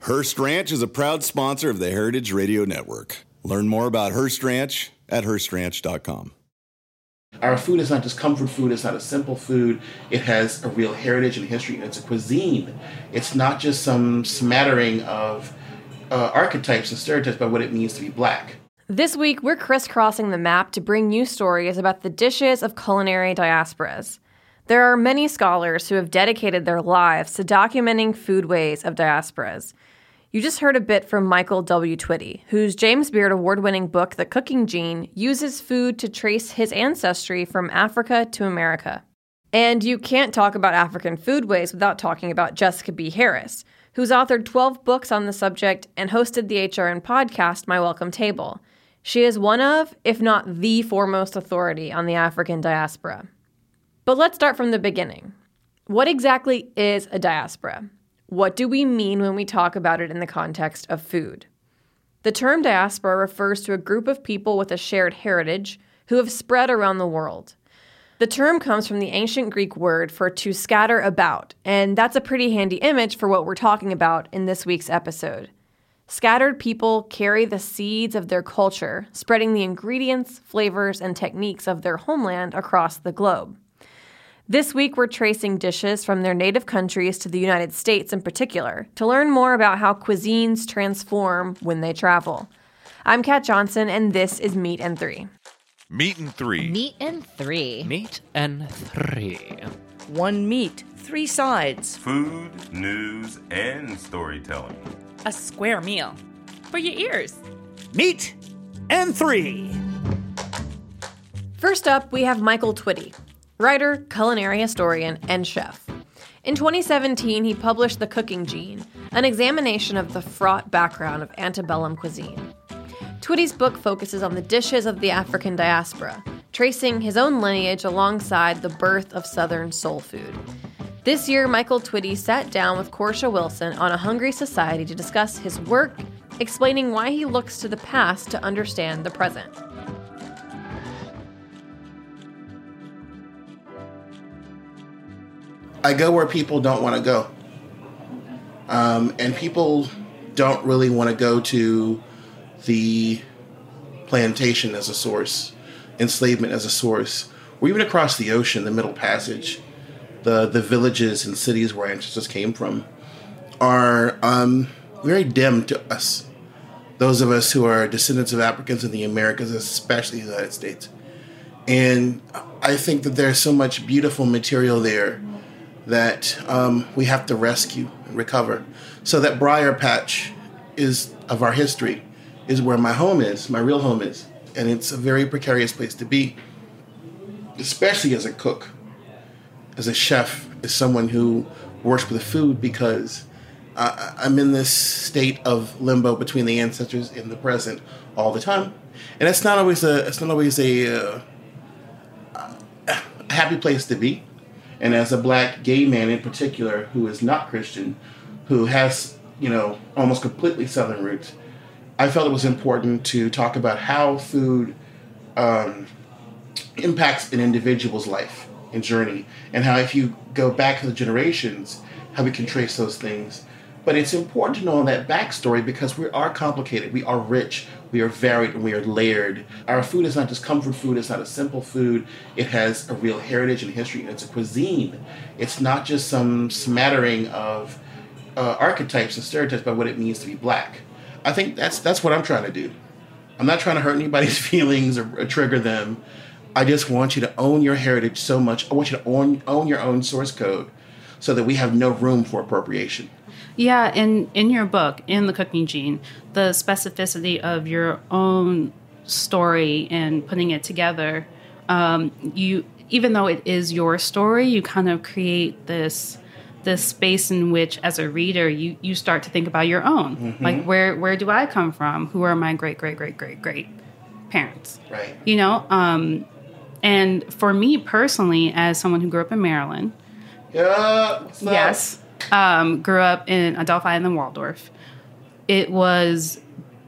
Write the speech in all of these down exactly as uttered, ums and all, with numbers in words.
Hearst Ranch is a proud sponsor of the Heritage Radio Network. Learn more about Hearst Ranch at hearst ranch dot com. Our food is not just comfort food. It's not a simple food. It has a real heritage and history, and it's a cuisine. It's not just some smattering of uh, archetypes and stereotypes about what it means to be black. This week, we're crisscrossing the map to bring you stories about the dishes of culinary diasporas. There are many scholars who have dedicated their lives to documenting foodways of diasporas. You just heard a bit from Michael W. Twitty, whose James Beard award-winning book, The Cooking Gene, uses food to trace his ancestry from Africa to America. And you can't talk about African foodways without talking about Jessica B. Harris, who's authored twelve books on the subject and hosted the H R N podcast, My Welcome Table. She is one of, if not the foremost authority on the African diaspora. But let's start from the beginning. What exactly is a diaspora? What do we mean when we talk about it in the context of food? The term diaspora refers to a group of people with a shared heritage who have spread around the world. The term comes from the ancient Greek word for to scatter about, and that's a pretty handy image for what we're talking about in this week's episode. Scattered people carry the seeds of their culture, spreading the ingredients, flavors, and techniques of their homeland across the globe. This week, we're tracing dishes from their native countries to the United States in particular to learn more about how cuisines transform when they travel. I'm Kat Johnson, and this is Meat and Three. Meat and Three. Meat and Three. Meat and Three. One meat, three sides. Food, news, and storytelling. A square meal for your ears. Meat and Three. First up, we have Michael Twitty, writer, culinary historian, and chef. In twenty seventeen, he published The Cooking Gene, an examination of the fraught background of antebellum cuisine. Twitty's book focuses on the dishes of the African diaspora, tracing his own lineage alongside the birth of Southern soul food. This year, Michael Twitty sat down with Corsha Wilson on A Hungry Society to discuss his work, explaining why he looks to the past to understand the present. I go where people don't want to go. Um, and people don't really want to go to the plantation as a source, enslavement as a source, or even across the ocean, the Middle Passage, the, the villages and cities where ancestors came from, are um, very dim to us. Those of us who are descendants of Africans in the Americas, especially the United States. And I think that there's so much beautiful material there that um, we have to rescue and recover. So that briar patch is of our history, is where my home is, my real home is. And it's a very precarious place to be, especially as a cook, as a chef, as someone who works with food, because uh, I'm in this state of limbo between the ancestors and the present all the time. And it's not always a, it's not always a, uh, a happy place to be. And as a black gay man in particular, who is not Christian, who has, you know, almost completely Southern roots, I felt it was important to talk about how food um, impacts an individual's life and journey, and how if you go back to the generations, how we can trace those things. But it's important to know that backstory because we are complicated, we are rich, we are varied, and we are layered. Our food is not just comfort food, it's not a simple food. It has a real heritage and history, and it's a cuisine. It's not just some smattering of uh, archetypes and stereotypes about what it means to be black. I think that's that's what I'm trying to do. I'm not trying to hurt anybody's feelings or, or trigger them. I just want you to own your heritage so much. I want you to own, own your own source code so that we have no room for appropriation. Yeah, in, in your book, in The Cooking Gene, the specificity of your own story and putting it together, um, you even though it is your story, you kind of create this this space in which, as a reader, you, you start to think about your own. Mm-hmm. Like, where where do I come from? Who are my great, great, great, great, great parents? Right. You know? Um, and for me personally, as someone who grew up in Maryland, yeah, yes, um, grew up in Adelphi and then Waldorf, it was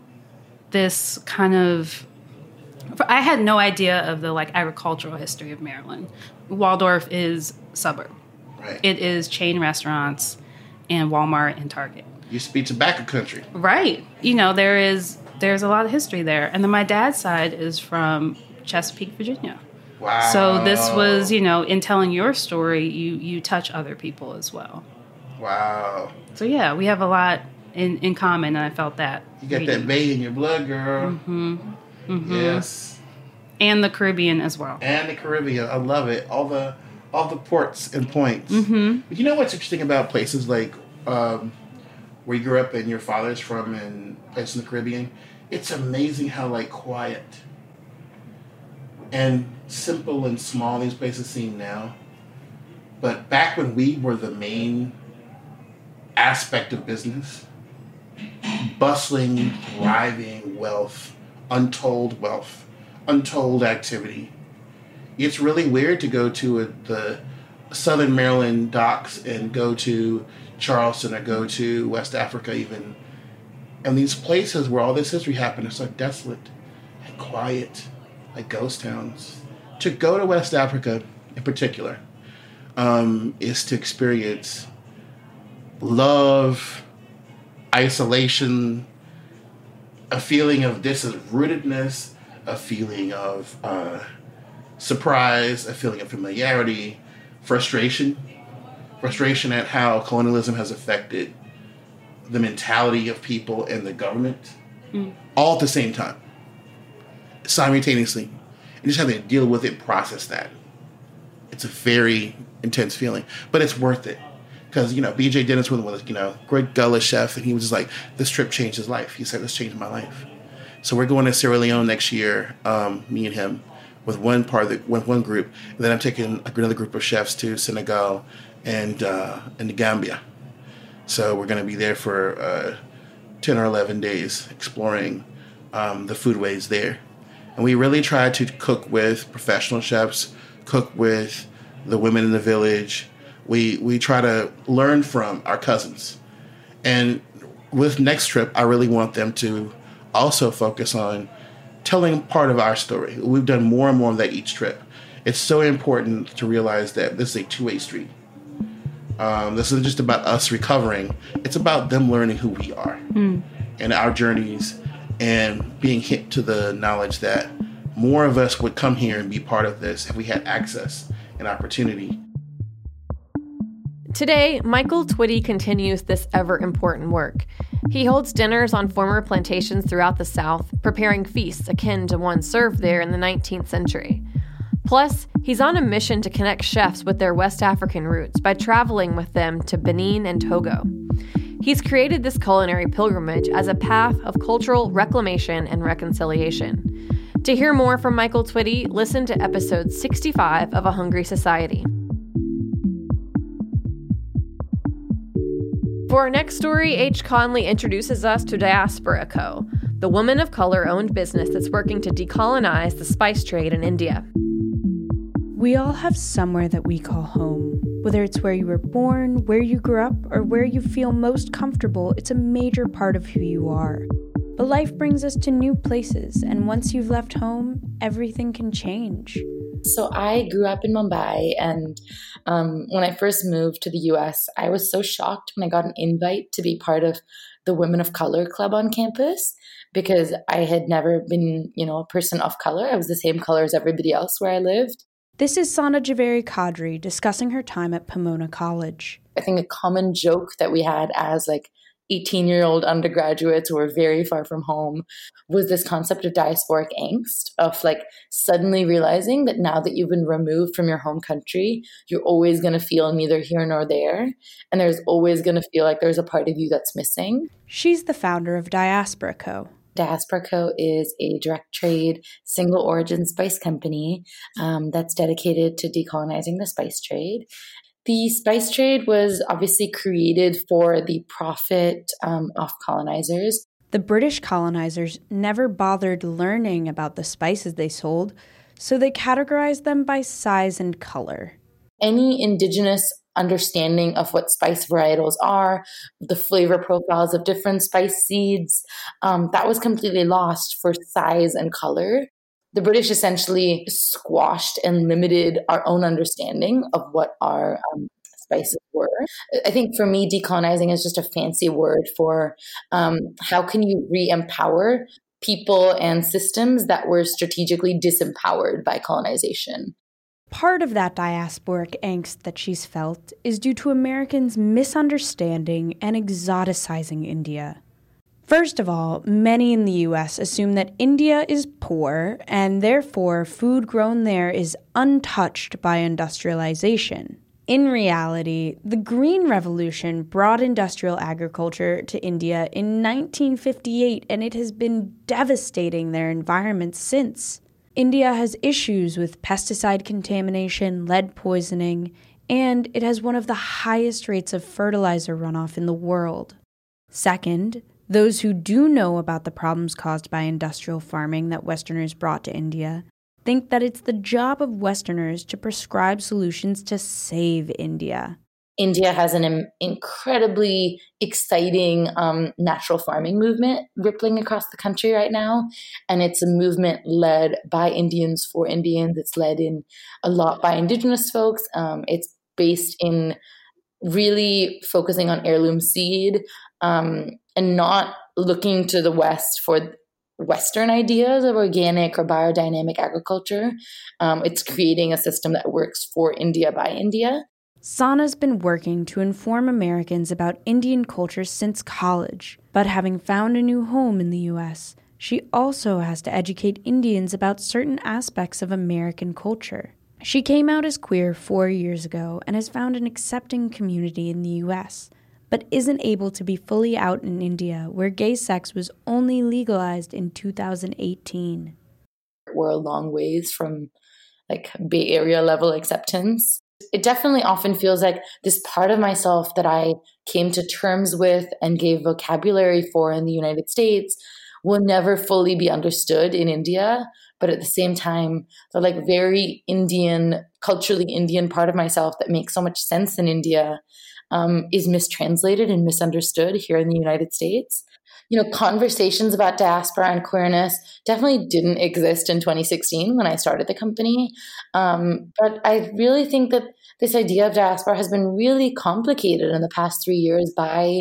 this kind of... I had no idea of the, like, agricultural history of Maryland. Waldorf is suburb. Right. It is chain restaurants and Walmart and Target. Used to be tobacco country. Right. You know, there is there's a lot of history there. And then my dad's side is from Chesapeake, Virginia. Wow. So this was, you know, in telling your story, you you touch other people as well. Wow. So yeah, we have a lot in, in common, and I felt that. You got reading. that Bay in your blood, girl. Mm-hmm. Mm-hmm. Yes. And the Caribbean as well. And the Caribbean. I love it. All the all the ports and points. Mm-hmm. But you know what's interesting about places like um, where you grew up and your father's from and places in the Caribbean? It's amazing how like quiet and simple and small these places seem now. But back when we were the main aspect of business, bustling, thriving wealth, untold wealth, untold activity. It's really weird to go to a, the Southern Maryland docks and go to Charleston or go to West Africa even. And these places where all this history happened are so desolate and quiet, like ghost towns. To go to West Africa in particular um, is to experience love, isolation, a feeling of disrootedness, a feeling of uh, surprise, a feeling of familiarity, frustration, frustration at how colonialism has affected the mentality of people and the government, mm. all at the same time, simultaneously, and just having to deal with it, process that. It's a very intense feeling, but it's worth it. Because, you know, B J Dennis was, you know, great gullah chef, and he was just like, this trip changed his life. He said, this changed my life. So we're going to Sierra Leone next year, um, me and him, with one part of the, with one group. And then I'm taking another group of chefs to Senegal and uh, and the Gambia. So we're going to be there for uh, ten or eleven days exploring um, the foodways there. And we really try to cook with professional chefs, cook with the women in the village. We we try to learn from our cousins. And with next trip, I really want them to also focus on telling part of our story. We've done more and more of that each trip. It's so important to realize that this is a two-way street. Um, this isn't just about us recovering. It's about them learning who we are mm. and our journeys and being hit to the knowledge that more of us would come here and be part of this if we had access and opportunity. Today, Michael Twitty continues this ever-important work. He holds dinners on former plantations throughout the South, preparing feasts akin to one served there in the nineteenth century. Plus, he's on a mission to connect chefs with their West African roots by traveling with them to Benin and Togo. He's created this culinary pilgrimage as a path of cultural reclamation and reconciliation. To hear more from Michael Twitty, listen to episode sixty-five of A Hungry Society. For our next story, H. Conley introduces us to Diaspora Co., the woman of color-owned business that's working to decolonize the spice trade in India. We all have somewhere that we call home. Whether it's where you were born, where you grew up, or where you feel most comfortable, it's a major part of who you are. But life brings us to new places, and once you've left home, everything can change. So I grew up in Mumbai, and um, when I first moved to the U S, I was so shocked when I got an invite to be part of the Women of Color Club on campus, because I had never been, you know, a person of color. I was the same color as everybody else where I lived. This is Sana Javeri Kadri discussing her time at Pomona College. I think a common joke that we had as like eighteen-year-old undergraduates who were very far from home was this concept of diasporic angst, of like suddenly realizing that now that you've been removed from your home country, you're always going to feel neither here nor there. And there's always going to feel like there's a part of you that's missing. She's the founder of Diaspora Co. Diaspora Co. is a direct trade, single origin spice company um, that's dedicated to decolonizing the spice trade. The spice trade was obviously created for the profit um, of colonizers. The British colonizers never bothered learning about the spices they sold, so they categorized them by size and color. Any indigenous understanding of what spice varietals are, the flavor profiles of different spice seeds, um, that was completely lost for size and color. The British essentially squashed and limited our own understanding of what our um, spices were. I think for me, decolonizing is just a fancy word for um, how can you re-empower people and systems that were strategically disempowered by colonization. Part of that diasporic angst that she's felt is due to Americans misunderstanding and exoticizing India. First of all, many in the U S assume that India is poor and therefore food grown there is untouched by industrialization. In reality, the Green Revolution brought industrial agriculture to India in nineteen fifty-eight, and it has been devastating their environment since. India has issues with pesticide contamination, lead poisoning, and it has one of the highest rates of fertilizer runoff in the world. Second, those who do know about the problems caused by industrial farming that Westerners brought to India think that it's the job of Westerners to prescribe solutions to save India. India has an incredibly exciting um, natural farming movement rippling across the country right now. And it's a movement led by Indians for Indians. It's led in a lot by Indigenous folks. Um, it's based in really focusing on heirloom seed um, and not looking to the West for Western ideas of organic or biodynamic agriculture. Um, it's creating a system that works for India by India. Sana's been working to inform Americans about Indian culture since college, but having found a new home in the U S, she also has to educate Indians about certain aspects of American culture. She came out as queer four years ago and has found an accepting community in the U S, but isn't able to be fully out in India, where gay sex was only legalized in two thousand eighteen. We're a long ways from like Bay Area level acceptance. It definitely often feels like this part of myself that I came to terms with and gave vocabulary for in the United States will never fully be understood in India. But at the same time, the like very Indian, culturally Indian part of myself that makes so much sense in India um, is mistranslated and misunderstood here in the United States. You know, conversations about diaspora and queerness definitely didn't exist in twenty sixteen when I started the company. Um, but I really think that this idea of diaspora has been really complicated in the past three years by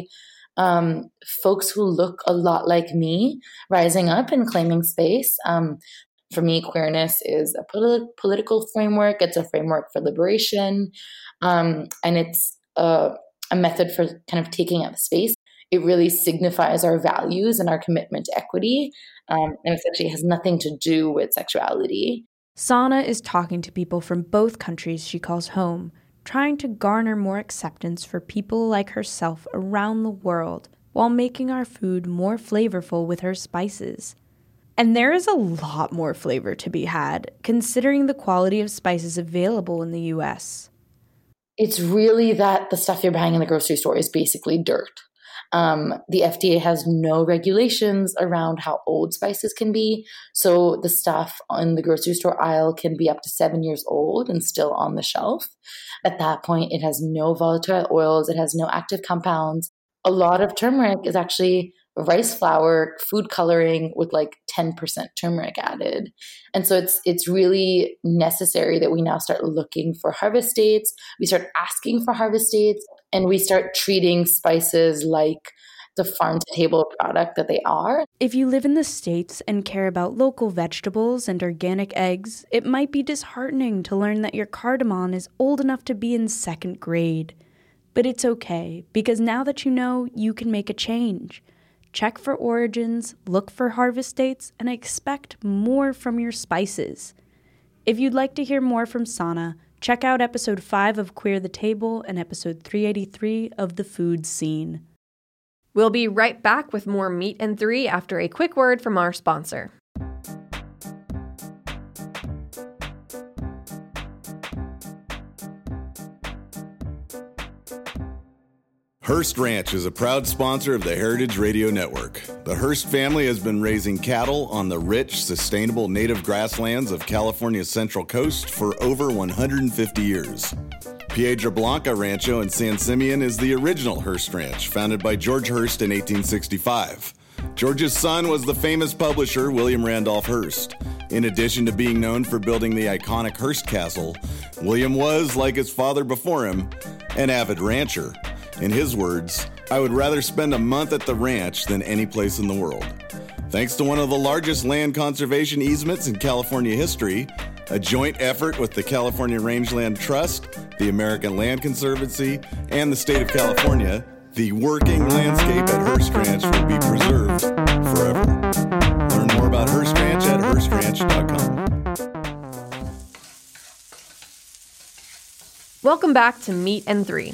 um, folks who look a lot like me rising up and claiming space. Um, for me, queerness is a polit- political framework. It's a framework for liberation. Um, and it's a, a method for kind of taking up space. It really signifies our values and our commitment to equity, um, and essentially has nothing to do with sexuality. Sana is talking to people from both countries she calls home, trying to garner more acceptance for people like herself around the world, while making our food more flavorful with her spices. And there is a lot more flavor to be had, considering the quality of spices available in the U S. It's really that the stuff you're buying in the grocery store is basically dirt. Um, the F D A has no regulations around how old spices can be. So the stuff on the grocery store aisle can be up to seven years old and still on the shelf. At that point, it has no volatile oils. It has no active compounds. A lot of turmeric is actually rice flour, food coloring with like ten percent turmeric added. And so it's it's really necessary that we now start looking for harvest dates. We start asking for harvest dates, and we start treating spices like the farm-to-table product that they are. If you live in the States and care about local vegetables and organic eggs, it might be disheartening to learn that your cardamom is old enough to be in second grade. But it's okay, because now that you know, you can make a change. Check for origins, look for harvest dates, and expect more from your spices. If you'd like to hear more from Sana, check out episode five of Queer the Table and episode three eighty-three of The Food Scene. We'll be right back with more Meat and Three after a quick word from our sponsor. Hearst Ranch is a proud sponsor of the Heritage Radio Network. The Hearst family has been raising cattle on the rich, sustainable native grasslands of California's Central Coast for over one hundred fifty years. Piedra Blanca Rancho in San Simeon is the original Hearst Ranch, founded by George Hearst in eighteen sixty-five. George's son was the famous publisher William Randolph Hearst. In addition to being known for building the iconic Hearst Castle, William was, like his father before him, an avid rancher. In his words, "I would rather spend a month at the ranch than any place in the world." Thanks to one of the largest land conservation easements in California history, a joint effort with the California Rangeland Trust, the American Land Conservancy, and the state of California, the working landscape at Hearst Ranch will be preserved forever. Learn more about Hearst Ranch at hearst ranch dot com. Welcome back to Meat and Three.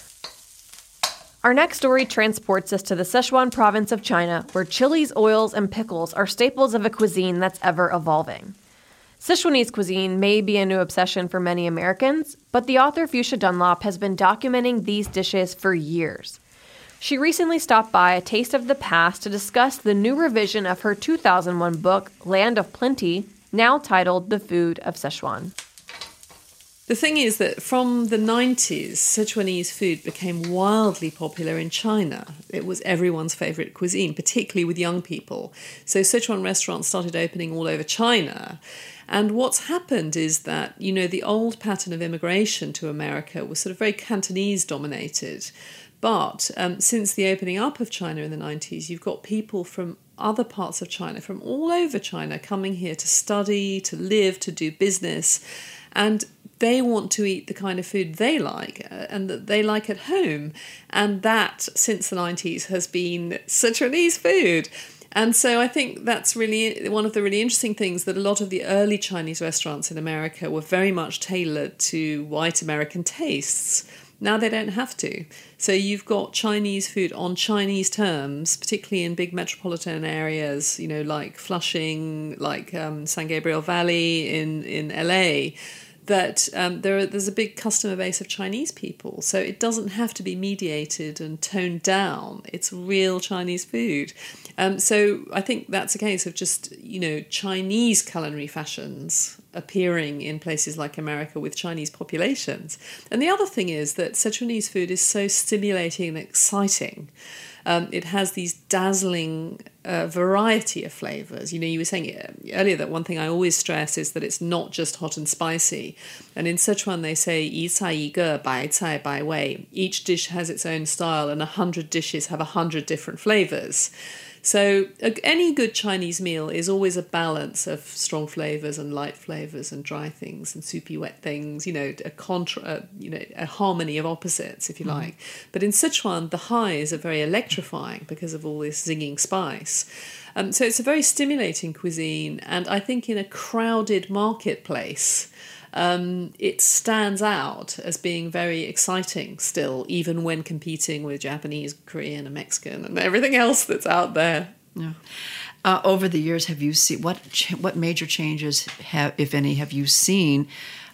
Our next story transports us to the Sichuan province of China, where chilies, oils, and pickles are staples of a cuisine that's ever evolving. Sichuanese cuisine may be a new obsession for many Americans, but the author Fuchsia Dunlop has been documenting these dishes for years. She recently stopped by A Taste of the Past to discuss the new revision of her two thousand one book, Land of Plenty, now titled The Food of Sichuan. The thing is that from the nineties, Sichuanese food became wildly popular in China. It was everyone's favourite cuisine, particularly with young people. So Sichuan restaurants started opening all over China. And what's happened is that, you know, the old pattern of immigration to America was sort of very Cantonese dominated. But um, since the opening up of China in the nineties, you've got people from other parts of China, from all over China, coming here to study, to live, to do business. And they want to eat the kind of food they like uh, and that they like at home. And that, since the nineties, has been Sichuanese food. And so I think that's really one of the really interesting things, that a lot of the early Chinese restaurants in America were very much tailored to white American tastes. Now they don't have to. So you've got Chinese food on Chinese terms, particularly in big metropolitan areas, you know, like Flushing, like um, San Gabriel Valley in, in L A, that um, there are, there's a big customer base of Chinese people. So it doesn't have to be mediated and toned down. It's real Chinese food. Um, so I think that's a case of just, you know, Chinese culinary fashions appearing in places like America with Chinese populations. And the other thing is that Sichuanese food is so stimulating and exciting. Um, it has these dazzling uh, variety of flavours. You know, you were saying earlier that one thing I always stress is that it's not just hot and spicy. And in Sichuan they say, 一菜一个,百菜百味. Each dish has its own style and a hundred dishes have a hundred different flavours. So any good Chinese meal is always a balance of strong flavours and light flavours and dry things and soupy wet things, you know, a contra, uh, you know, a harmony of opposites, if you like. Mm. But in Sichuan, the highs are very electrifying because of all this zinging spice. Um, so it's a very stimulating cuisine. And I think in a crowded marketplace, Um, it stands out as being very exciting still, even when competing with Japanese, Korean, and Mexican, and everything else that's out there. Yeah. Uh, over the years, have you seen what ch- what major changes, have, if any, have you seen?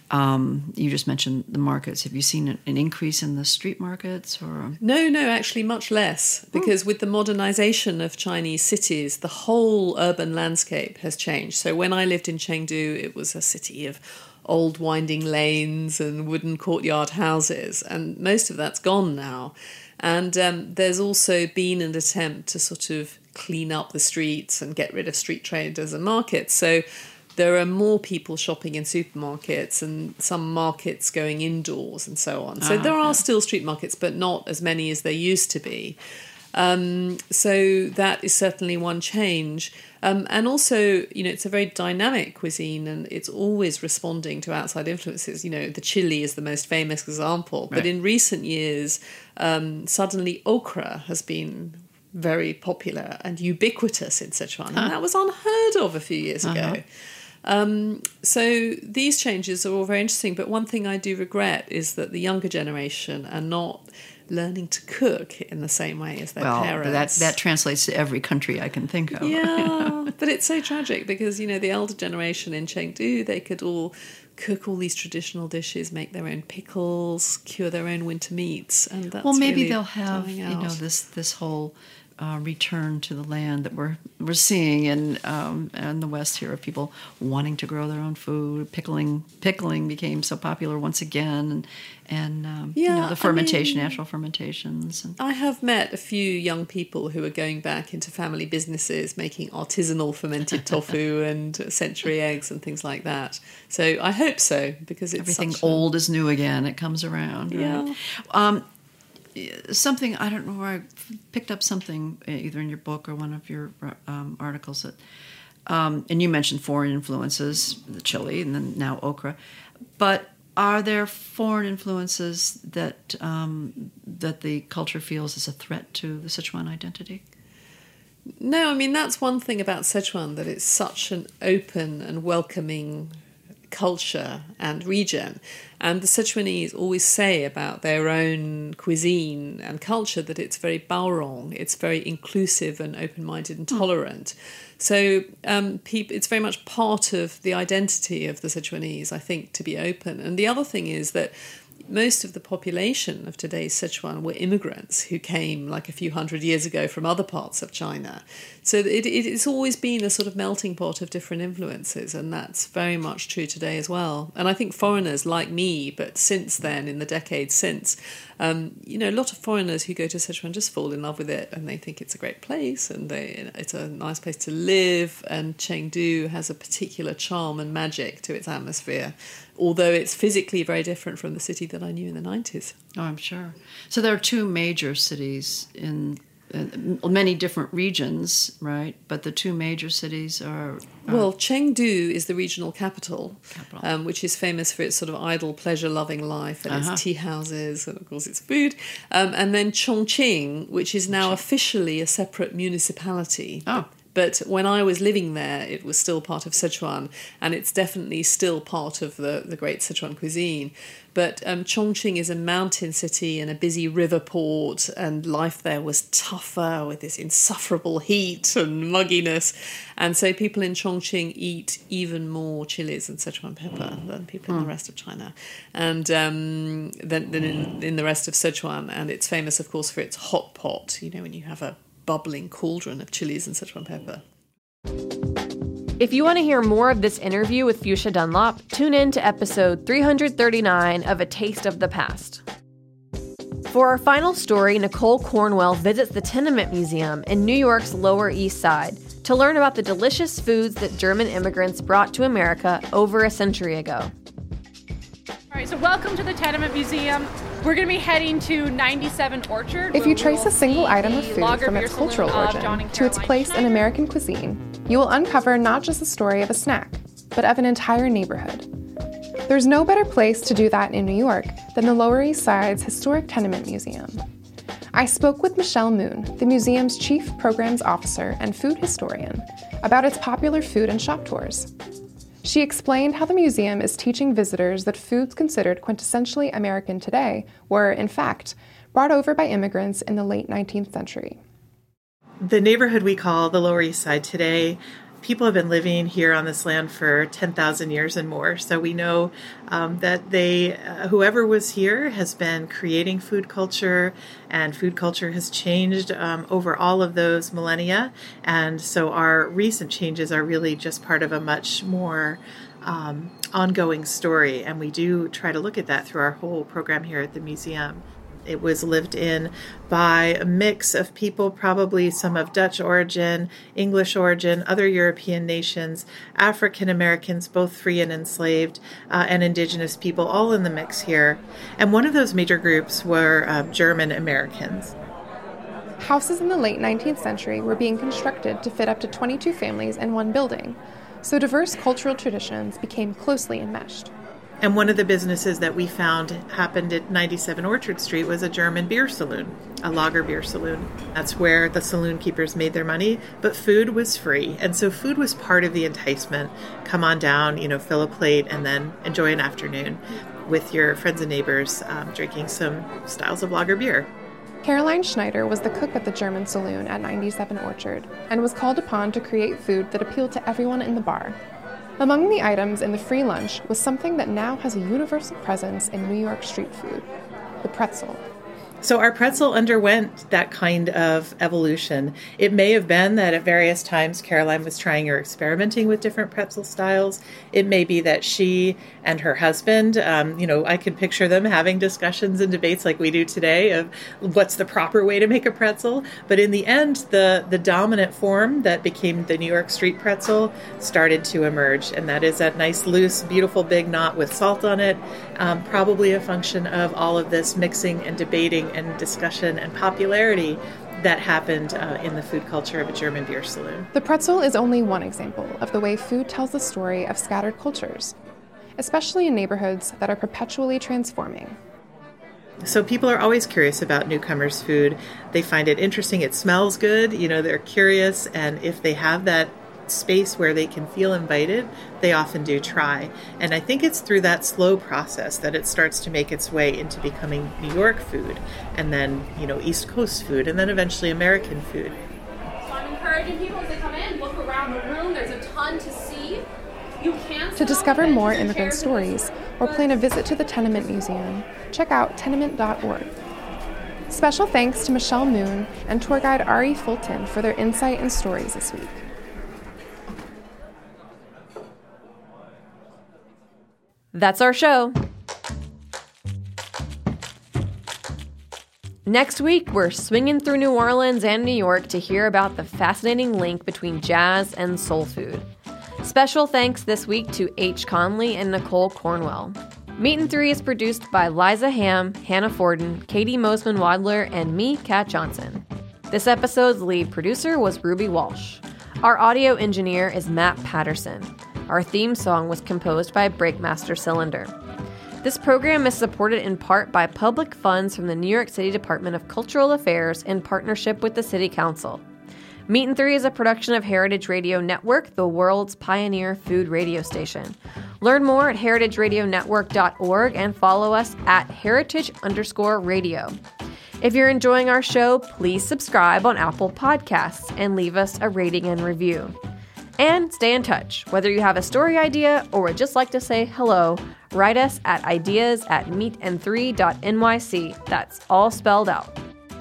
Um, you just mentioned the markets. Have you seen an, an increase in the street markets, or no? No, actually, much less. Because oh. with the modernization of Chinese cities, the whole urban landscape has changed. So when I lived in Chengdu, it was a city of old winding lanes and wooden courtyard houses, and most of that's gone now. And um, there's also been an attempt to sort of clean up the streets and get rid of street traders and markets. So there are more people shopping in supermarkets and some markets going indoors and so on. So uh, there are yeah. still street markets, but not as many as there used to be. Um, so that is certainly one change. Um, and also, you know, it's a very dynamic cuisine and it's always responding to outside influences. You know, the chili is the most famous example. Right. But in recent years, um, suddenly okra has been very popular and ubiquitous in Sichuan. Huh. And that was unheard of a few years uh-huh. ago. Um, so these changes are all very interesting. But one thing I do regret is that the younger generation are not learning to cook in the same way as their well, parents. That that translates to every country I can think of. Yeah, but it's so tragic because, you know, the elder generation in Chengdu, they could all cook all these traditional dishes, make their own pickles, cure their own winter meats, and that's well, maybe really they'll have, you know, out. this this whole uh, return to the land that we're we're seeing in um, in the West here, of people wanting to grow their own food. Pickling pickling became so popular once again, and and um, yeah, you know, the fermentation, I mean, natural fermentations. And I have met a few young people who are going back into family businesses, making artisanal fermented tofu and century eggs and things like that. So I hope so, because it's everything such a... old is new again. It comes around. Right? Yeah. Um, something, I don't know where I picked up something either in your book or one of your um, articles that, um, and you mentioned foreign influences, the chili and then now okra, but are there foreign influences that um, that the culture feels as a threat to the Sichuan identity? No, I mean, that's one thing about Sichuan, that it's such an open and welcoming culture and region. And the Sichuanese always say about their own cuisine and culture that it's very baorong, it's very inclusive and open-minded and tolerant. Mm. So um, peop- it's very much part of the identity of the Sichuanese, I think, to be open. And the other thing is that most of the population of today's Sichuan were immigrants who came like a few hundred years ago from other parts of China. So it, it, it's always been a sort of melting pot of different influences, and that's very much true today as well. And I think foreigners like me, but since then, in the decades since, um, you know, a lot of foreigners who go to Sichuan just fall in love with it, and they think it's a great place, and they, it's a nice place to live, and Chengdu has a particular charm and magic to its atmosphere, although it's physically very different from the city that I knew in the nineties. Oh, I'm sure. So there are two major cities in uh, many different regions, right? But the two major cities are... are well, Chengdu is the regional capital, capital. Um, which is famous for its sort of idle, pleasure-loving life and Uh-huh. its tea houses and, of course, its food. Um, and then Chongqing, which is now officially a separate municipality. Oh. But when I was living there, it was still part of Sichuan, and it's definitely still part of the, the great Sichuan cuisine. But um, Chongqing is a mountain city and a busy river port, and life there was tougher with this insufferable heat and mugginess. And so people in Chongqing eat even more chilies and Sichuan pepper than people in the rest of China, and um, than, than in, in the rest of Sichuan. And it's famous, of course, for its hot pot, you know, when you have a bubbling cauldron of chilies and Sichuan pepper. If you want to hear more of this interview with Fuchsia Dunlop, tune in to episode three hundred thirty-nine of A Taste of the Past. For our final story, Nicole Cornwell visits the Tenement Museum in New York's Lower East Side to learn about the delicious foods that German immigrants brought to America over a century ago. All right, so welcome to the Tenement Museum. We're going to be heading to ninety-seven Orchard. If you trace a single item of food from its cultural origin to its place in American cuisine, you will uncover not just the story of a snack, but of an entire neighborhood. There's no better place to do that in New York than the Lower East Side's historic Tenement Museum. I spoke with Michelle Moon, the museum's chief programs officer and food historian, about its popular food and shop tours. She explained how the museum is teaching visitors that foods considered quintessentially American today were, in fact, brought over by immigrants in the late nineteenth century. The neighborhood we call the Lower East Side today, people have been living here on this land for ten thousand years and more. So we know um, that they, uh, whoever was here has been creating food culture, and food culture has changed um, over all of those millennia. And so our recent changes are really just part of a much more um, ongoing story. And we do try to look at that through our whole program here at the museum. It was lived in by a mix of people, probably some of Dutch origin, English origin, other European nations, African Americans, both free and enslaved, uh, and indigenous people, all in the mix here. And one of those major groups were uh, German Americans. Houses in the late nineteenth century were being constructed to fit up to twenty-two families in one building, so diverse cultural traditions became closely enmeshed. And one of the businesses that we found happened at ninety-seven Orchard Street was a German beer saloon, a lager beer saloon. That's where the saloon keepers made their money, but food was free. And so food was part of the enticement. Come on down, you know, fill a plate, and then enjoy an afternoon with your friends and neighbors um, drinking some styles of lager beer. Caroline Schneider was the cook at the German saloon at ninety-seven Orchard and was called upon to create food that appealed to everyone in the bar. Among the items in the free lunch was something that now has a universal presence in New York street food, the pretzel. So our pretzel underwent that kind of evolution. It may have been that at various times Caroline was trying or experimenting with different pretzel styles. It may be that she and her husband, um, you know, I could picture them having discussions and debates like we do today of what's the proper way to make a pretzel. But in the end, the, the dominant form that became the New York street pretzel started to emerge. And that is that nice, loose, beautiful big knot with salt on it, um, probably a function of all of this mixing and debating and discussion and popularity that happened uh, in the food culture of a German beer saloon. The pretzel is only one example of the way food tells the story of scattered cultures, especially in neighborhoods that are perpetually transforming. So people are always curious about newcomers' food. They find it interesting. It smells good. You know, they're curious. And if they have that space where they can feel invited, they often do try. And I think it's through that slow process that it starts to make its way into becoming New York food, and then, you know, East Coast food, and then eventually American food. So I'm encouraging people as they come in, look around the room. There's a ton to see. You can To discover more immigrant stories or plan a visit to the Tenement Museum, check out tenement dot org. Special thanks to Michelle Moon and tour guide Ari Fulton for their insight and stories this week. That's our show. Next week, we're swinging through New Orleans and New York to hear about the fascinating link between jazz and soul food. Special thanks this week to H. Conley and Nicole Cornwell. Meat and Three is produced by Liza Ham, Hannah Forden, Katie Mosman-Wadler, and me, Kat Johnson. This episode's lead producer was Ruby Walsh. Our audio engineer is Matt Patterson. Our theme song was composed by Breakmaster Cylinder. This program is supported in part by public funds from the New York City Department of Cultural Affairs in partnership with the City Council. Meat and Three is a production of Heritage Radio Network, the world's pioneer food radio station. Learn more at heritage radio network dot org and follow us at heritage underscore radio. If you're enjoying our show, please subscribe on Apple Podcasts and leave us a rating and review. And stay in touch. Whether you have a story idea or would just like to say hello, write us at ideas at meat and three dot n y c. That's all spelled out.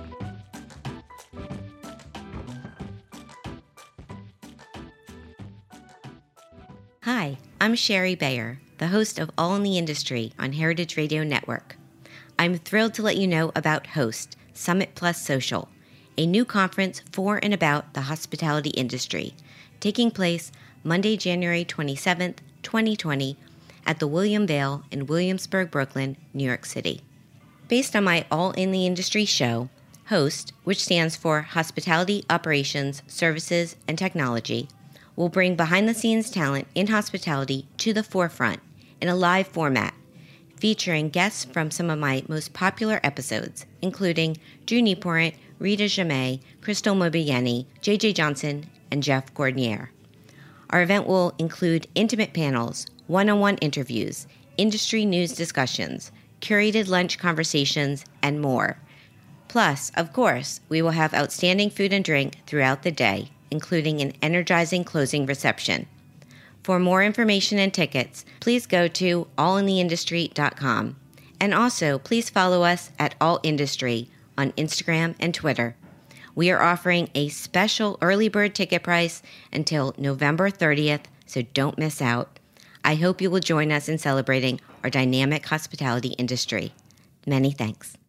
Hi, I'm Sherry Bayer, the host of All in the Industry on Heritage Radio Network. I'm thrilled to let you know about HOST, Summit Plus Social, a new conference for and about the hospitality industry, taking place Monday, January twenty-seventh, twenty twenty, at the William Vale in Williamsburg, Brooklyn, New York City. Based on my All in the Industry show, HOST, which stands for Hospitality Operations, Services, and Technology, will bring behind-the-scenes talent in hospitality to the forefront in a live format, featuring guests from some of my most popular episodes, including Drew Nieporent, Rita Jamay, Crystal Mobigliani, J J Johnson, and Jeff Gordnier. Our event will include intimate panels, one-on-one interviews, industry news discussions, curated lunch conversations, and more. Plus, of course, we will have outstanding food and drink throughout the day, including an energizing closing reception. For more information and tickets, please go to all in the industry dot com. And also, please follow us at All Industry on Instagram and Twitter. We are offering a special early bird ticket price until November thirtieth, so don't miss out. I hope you will join us in celebrating our dynamic hospitality industry. Many thanks.